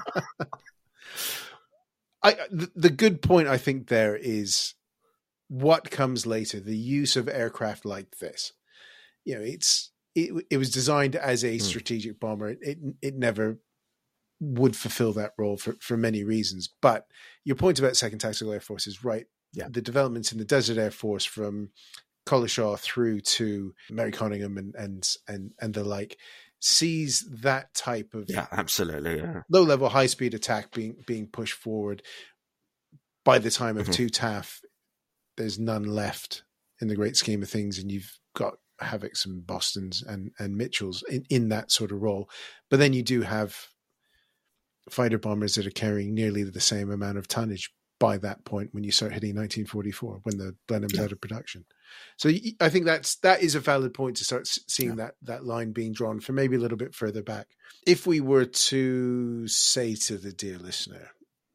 I the, the good point I think there is what comes later. The use of aircraft like this. You know, it's it, it was designed as a strategic bomber. It, it it never would fulfill that role for, for many reasons. But your point about Second Tactical Air Force is right. Yeah. The developments in the Desert Air Force from Collishaw through to Mary Conyngham and and and and the like sees that type of yeah, absolutely yeah. low level high speed attack being being pushed forward. By the time of mm-hmm. two T A F, there's none left in the great scheme of things, and you've got Havocs and Bostons and, and Mitchells in, in that sort of role. But then you do have fighter bombers that are carrying nearly the same amount of tonnage by that point when you start hitting nineteen forty-four, when the Blenheim's yeah. out of production. So I think that's, that is a valid point to start seeing yeah. that, that line being drawn for maybe a little bit further back. If we were to say to the dear listener,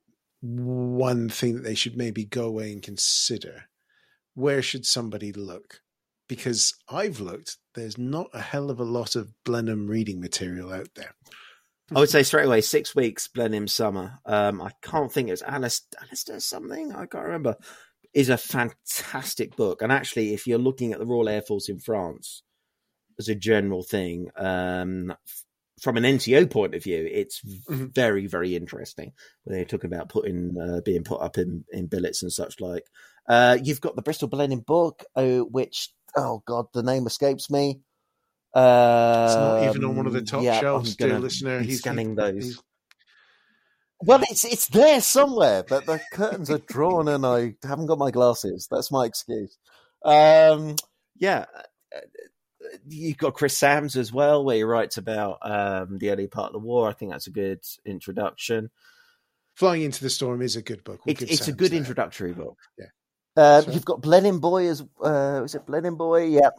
one thing that they should maybe go away and consider, where should somebody look? Because I've looked, there's not a hell of a lot of Blenheim reading material out there. I would say straight away, six weeks, Blenheim Summer. Um, I can't think it was Alistair, Alistair something, I can't remember. Is a fantastic book. And actually, if you're looking at the Royal Air Force in France as a general thing, um, from an N T O point of view, it's mm-hmm. very, very interesting. When they're talking about putting, uh, being put up in, in billets and such like. Uh, you've got the Bristol Blenheim book, uh, which, oh God, the name escapes me. Uh, it's not even on one of the top yeah, shelves, dear listener. He's scanning he, those. He's... Well, it's it's there somewhere, but the curtains are drawn and I haven't got my glasses. That's my excuse. Um, yeah. You've got Chris Sams as well, where he writes about um, the early part of the war. I think that's a good introduction. Flying into the Storm is a good book. It, it's Sams a good there. introductory book. Yeah. Uh, you've got Blenheim Boy as uh, is it Blenheim Boy? Yeah.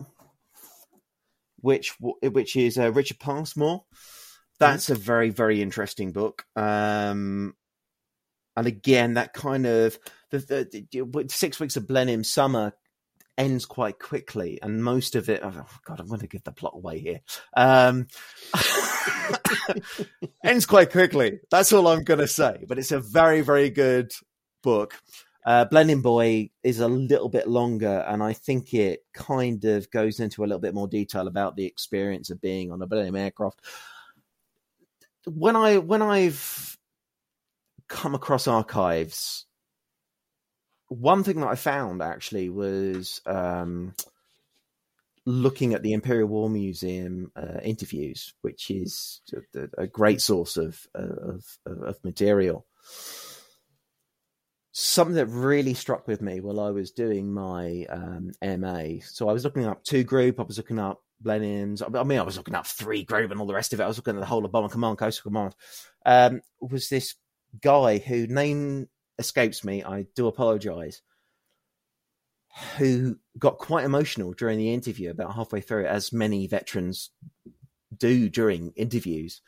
Which which is uh, Richard Passmore. That's mm-hmm. a very, very interesting book. Um, and again, that kind of the, the, the six weeks of Blenheim Summer ends quite quickly, and most of it. Oh God, I'm going to give the plot away here. Um, ends quite quickly. That's all I'm going to say. But it's a very, very good book. Uh, Blenheim Boy is a little bit longer, and I think it kind of goes into a little bit more detail about the experience of being on a Blenheim aircraft. When I when I've come across archives, one thing that I found actually was um, looking at the Imperial War Museum uh, interviews, which is a, a great source of of, of material. something that really struck with me while I was doing my um, M A. So I was looking up two group, I was looking up Blenheims. I mean, I was looking up three group and all the rest of it. I was looking at the whole of Bomber Command, Coastal Command. Um, was this guy who name escapes me? I do apologise. Who got quite emotional during the interview about halfway through, as many veterans do during interviews,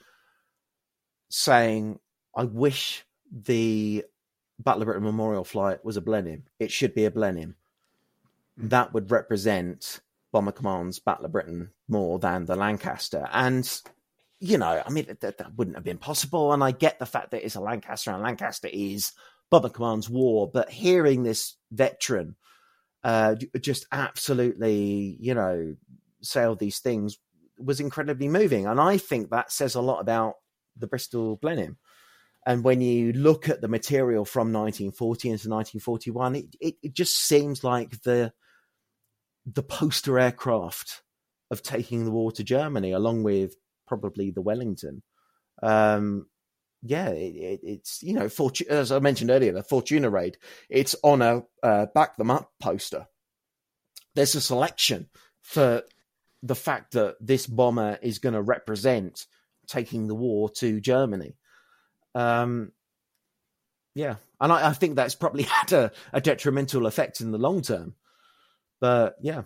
saying, "I wish the Battle of Britain Memorial flight was a Blenheim. It should be a Blenheim. That would represent Bomber Command's Battle of Britain more than the Lancaster." And, you know, I mean, that, that wouldn't have been possible. And I get the fact that it's a Lancaster, and Lancaster is Bomber Command's war. But hearing this veteran uh, just absolutely, you know, say all these things was incredibly moving. And I think that says a lot about the Bristol Blenheim. And when you look at the material from nineteen forty into nineteen forty-one, it, it, it just seems like the the poster aircraft of taking the war to Germany, along with probably the Wellington. Um, yeah, it, it, it's, you know, Fortu- as I mentioned earlier, the Fortuna raid, it's on a uh, back them up poster. There's a selection for the fact that this bomber is going to represent taking the war to Germany. Um, yeah, and I, I think that's probably had a, a detrimental effect in the long term. But yeah,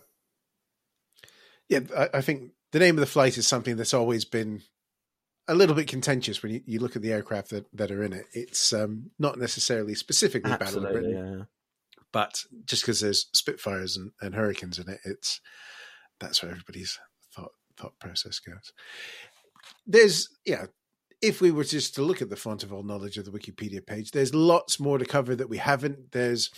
yeah, I, I think the name of the flight is something that's always been a little bit contentious when you, you look at the aircraft that, that are in it. It's um, not necessarily specifically Battle of Britain, yeah. but just because there's Spitfires and, and Hurricanes in it, it's that's where everybody's thought thought process goes. There's yeah. If we were just to look at the font of all knowledge of the Wikipedia page, there's lots more to cover that we haven't. There's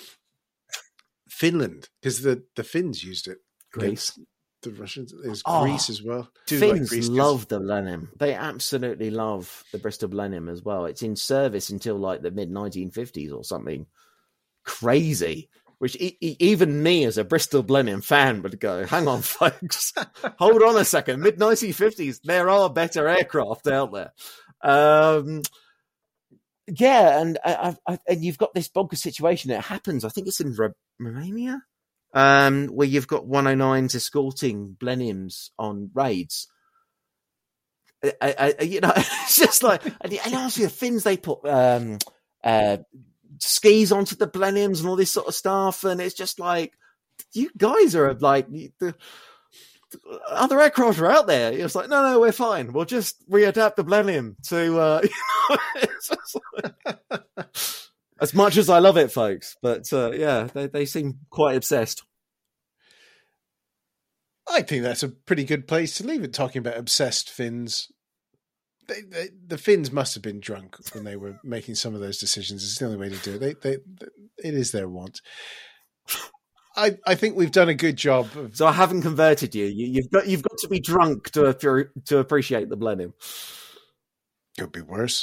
Finland, because the, the Finns used it. Greece. The Russians. There's oh, Greece as well. Do Finns like love the Blenheim. They absolutely love the Bristol Blenheim as well. It's in service until like the mid nineteen fifties or something crazy. Which e- e- even me as a Bristol Blenheim fan would go, hang on, folks, hold on a second. mid nineteen fifties, there are better aircraft out there. Um, yeah, and I, I, and you've got this bonkers situation. It happens, I think it's in R- Romania, um, where you've got one oh nines escorting Blenheims on raids. I, I, you know, it's just like, and obviously the Finns, they put um, uh, skis onto the Blenheims and all this sort of stuff, and it's just like, you guys are like, the other aircraft are out there. It's like, no, no, we're fine. We'll just readapt the Blenheim to, uh, you know, it's like, as much as I love it, folks. But uh, yeah, they, they seem quite obsessed. I think that's a pretty good place to leave it, talking about obsessed Finns. They, they, the Finns must have been drunk when they were making some of those decisions. It's the only way to do it. They, they, it is their want. I, I think we've done a good job. Of... So I haven't converted you. you. You've got you've got to be drunk to to appreciate the Blenheim. Could be worse.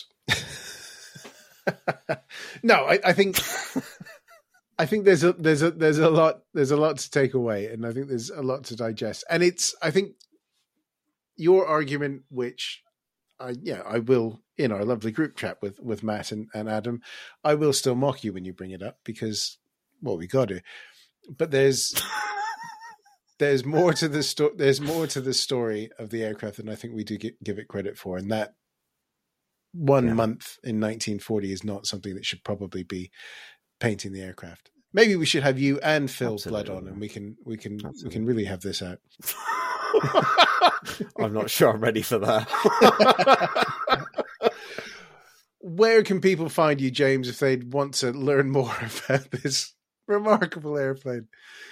No, I, I think I think there's a there's a there's a lot there's a lot to take away, and I think there's a lot to digest. And it's I think your argument, which I yeah I will in our lovely group chat with with Matt and, and Adam, I will still mock you when you bring it up because well we got to. But there's there's more to the sto- there's more to the story of the aircraft than I think we do get, give it credit for, and that one yeah. month in nineteen forty is not something that should probably be painting the aircraft. Maybe we should have you and Phil Absolutely. Blood on, and we can we can Absolutely. we can really have this out. I'm not sure I'm ready for that. Where can people find you, James, if they'd want to learn more about this remarkable airplane?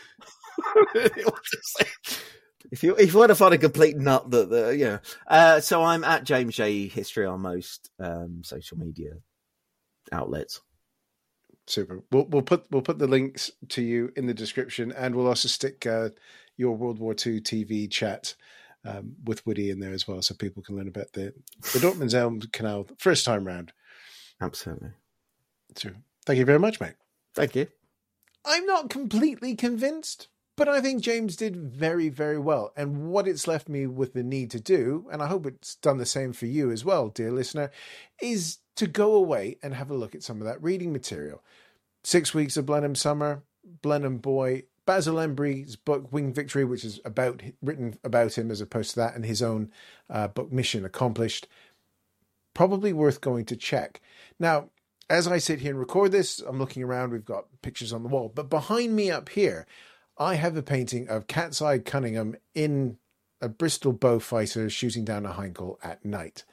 if you if you want to find a complete nut that the yeah uh so I'm at James J History on most um social media outlets. Super. We'll we'll put we'll put the links to you in the description, and we'll also stick uh, your World War Two T V chat um, with Woody in there as well, so people can learn about the the Dortmund Elm Canal first time round. Absolutely. So thank you very much, mate. Thank you. I'm not completely convinced, but I think James did very, very well. And what it's left me with the need to do, and I hope it's done the same for you as well, dear listener, is to go away and have a look at some of that reading material. Six Weeks of Blenheim Summer, Blenheim Boy, Basil Embry's book Winged Victory, which is about written about him as opposed to that, and his own uh, book Mission Accomplished. Probably worth going to check. Now, as I sit here and record this, I'm looking around, we've got pictures on the wall, but behind me up here, I have a painting of Cat's Eye Cunningham in a Bristol bow fighter shooting down a Heinkel at night.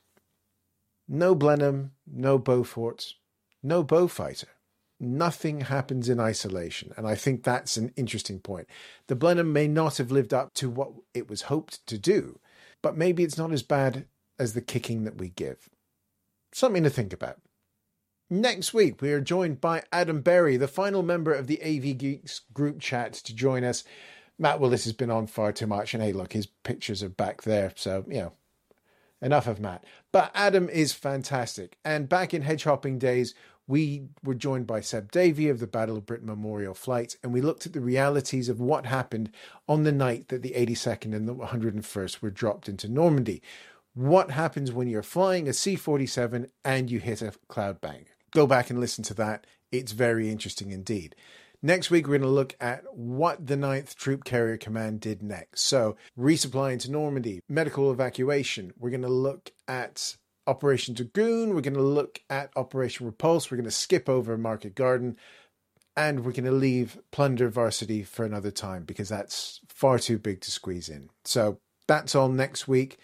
No Blenheim, no Beaufort, no bow fighter. Nothing happens in isolation, and I think that's an interesting point. The Blenheim may not have lived up to what it was hoped to do, but maybe it's not as bad as the kicking that we give. Something to think about. Next week, we are joined by Adam Berry, the final member of the A V Geeks group chat, to join us. Matt Willis has been on far too much, and hey, look, his pictures are back there, so, you know, enough of Matt. But Adam is fantastic, and back in hedgehopping days, we were joined by Seb Davey of the Battle of Britain Memorial Flight, and we looked at the realities of what happened on the night that the eighty-second and the one hundred first were dropped into Normandy. What happens when you're flying a C forty-seven and you hit a cloud bank? Go back and listen to that. It's very interesting indeed. Next week, we're going to look at what the ninth Troop Carrier Command did next. So, resupply into Normandy, medical evacuation. We're going to look at Operation Dragoon, we're going to look at Operation Repulse, we're going to skip over Market Garden, and we're going to leave Plunder Varsity for another time because that's far too big to squeeze in. So that's all next week.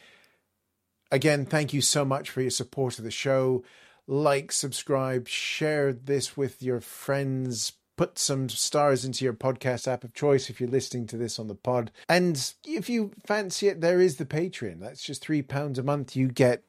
Again, thank you so much for your support of the show. Like, subscribe, share this with your friends, put some stars into your podcast app of choice if you're listening to this on the pod. And if you fancy it, there is the Patreon. That's just three pounds a month. You get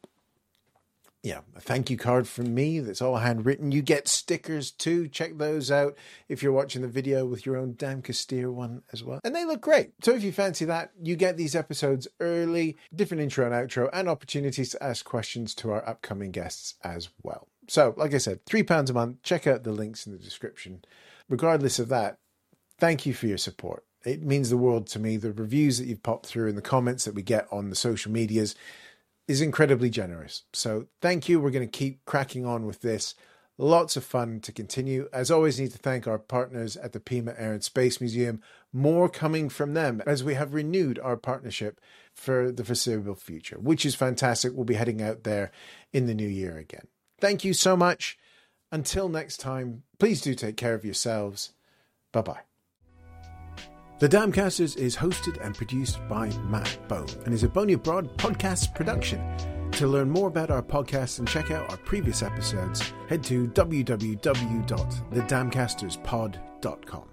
Yeah, a thank you card from me that's all handwritten. You get stickers too. Check those out if you're watching the video with your own Dam Castile one as well. And they look great. So if you fancy that, you get these episodes early, different intro and outro, and opportunities to ask questions to our upcoming guests as well. So, like I said, three pounds a month. Check out the links in the description. Regardless of that, thank you for your support. It means the world to me. The reviews that you've popped through and the comments that we get on the social medias is incredibly generous. So thank you. We're going to keep cracking on with this. Lots of fun to continue. As always, need to thank our partners at the Pima Air and Space Museum. More coming from them as we have renewed our partnership for the foreseeable future, which is fantastic. We'll be heading out there in the new year again. Thank you so much. Until next time, please do take care of yourselves. Bye-bye. The Damcasters is hosted and produced by Matt Bone and is a Boney Abroad podcast production. To learn more about our podcast and check out our previous episodes, head to w w w dot the damcasters pod dot com.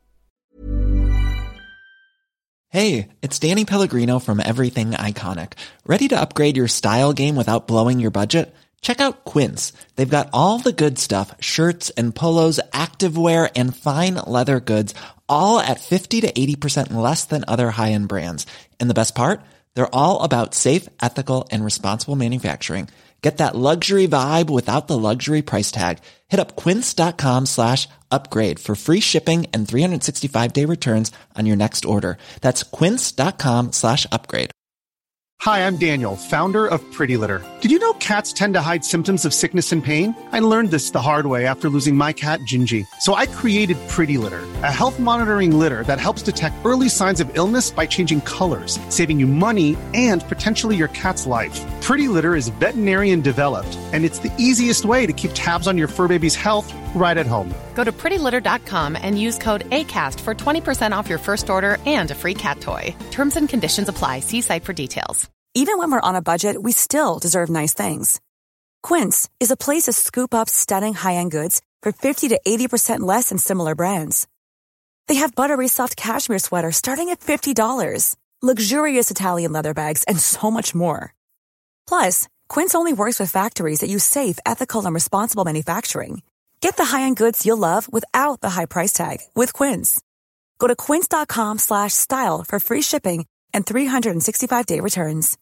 Hey, it's Danny Pellegrino from Everything Iconic. Ready to upgrade your style game without blowing your budget? Check out Quince. They've got all the good stuff, shirts and polos, activewear, and fine leather goods, all at fifty to eighty percent less than other high-end brands. And the best part? They're all about safe, ethical, and responsible manufacturing. Get that luxury vibe without the luxury price tag. Hit up quince.com slash upgrade for free shipping and three sixty-five day returns on your next order. That's quince.com slash upgrade. Hi, I'm Daniel, founder of Pretty Litter. Did you know cats tend to hide symptoms of sickness and pain? I learned this the hard way after losing my cat, Gingy. So I created Pretty Litter, a health monitoring litter that helps detect early signs of illness by changing colors, saving you money and potentially your cat's life. Pretty Litter is veterinarian developed, and it's the easiest way to keep tabs on your fur baby's health right at home. Go to pretty litter dot com and use code ACAST for twenty percent off your first order and a free cat toy. Terms and conditions apply. See site for details. Even when we're on a budget, we still deserve nice things. Quince is a place to scoop up stunning high-end goods for fifty to eighty percent less than similar brands. They have buttery soft cashmere sweaters starting at fifty dollars, luxurious Italian leather bags, and so much more. Plus, Quince only works with factories that use safe, ethical, and responsible manufacturing. Get the high-end goods you'll love without the high price tag with Quince. Go to quince.com slash style for free shipping and three sixty-five day returns.